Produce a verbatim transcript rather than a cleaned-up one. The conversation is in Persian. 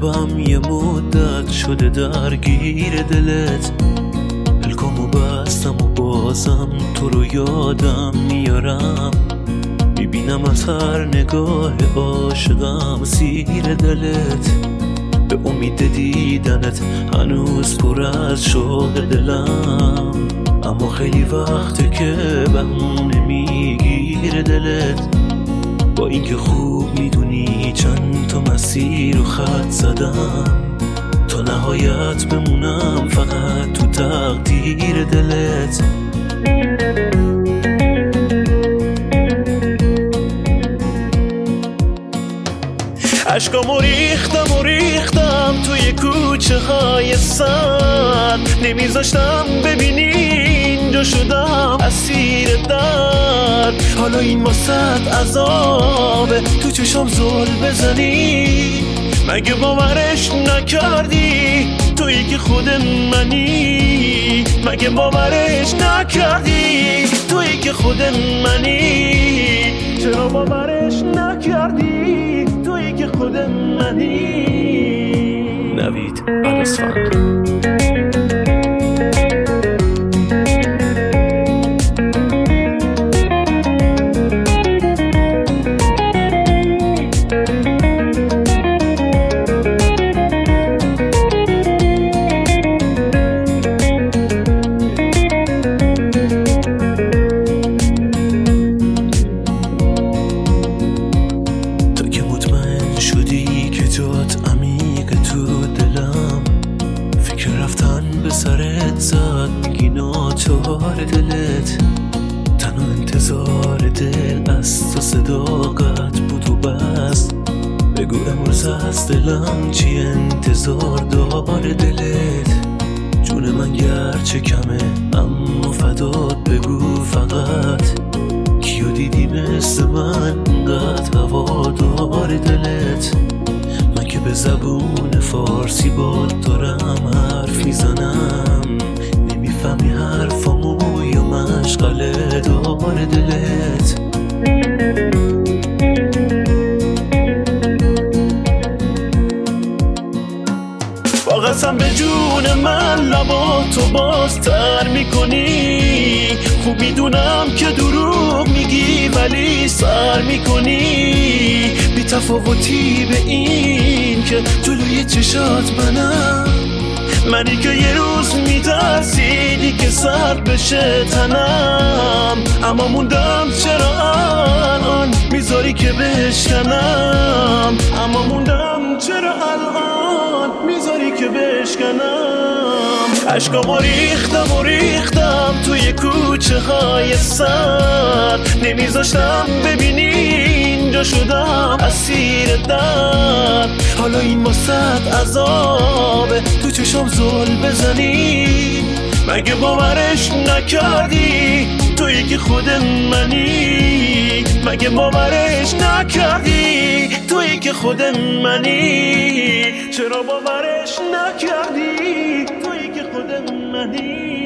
قلبم یه مدت شده درگیر دلت، پلکامو بستم و بازم تو رو یادم میارم. میبینم از هر نگاه عاشقم سیر دلت، به امید دیدنت هنوز پر از شوق دلم. اما خیلی وقته که بهونه میگیره دلت، با اینکه خوب میدونی چند تا مسیر و خط زدم تا نهایت بمونم فقط تو تقدیر دلت. عشقامو ریختم و ریختم توی کوچه های سر، نمیذاشتم ببینی اینجا شدم اسیر درد. حالا این واسط عذابه تو چشم زل بزنی، مگه باورش نکردی تویی که خود منی؟ مگه باورش نکردی تویی که خود منی؟ چرا باورش نکردی تویی که خود منی؟ نوید عرصفند. سرت زد میگی ناچار دلت، تنها انتظار دل از تو صداقت بود و بس. بگو امروز از دلم چی انتظار داره دلت؟ جون من گرچه کمه اما فدات بگو فقط، کیو دیدی مثل من انقدر هوادار دلت؟ من که به زبون فارسی باد دارم حرف میزنم، نمیفهمی حرفامو یا مشغله دار دلت؟ با قسم به جون من لباتو بازتر میکنی، خوب میدونم که دروغ میگی ولی سر میکنی. بی تفاوتی به این که جلوی چشات منم، منی که یه روز میترسیدی که سرد بشه تنم. اما موندم چرا الان میذاری که بشکنم، اما موندم چرا الان میذاری که بشکنم. عشقامو ریختم و ریختم توی کوچه های سر، نمیذاشتم ببینی اینجا شدم اسیر درد. حالا این واسط عذابه تو چشم زل بزنی، مگه باورش نکردی تویی که خود منی؟ مگه باورش نکردی تویی که خود منی؟ چرا باورش نکردی تویی که خود منی؟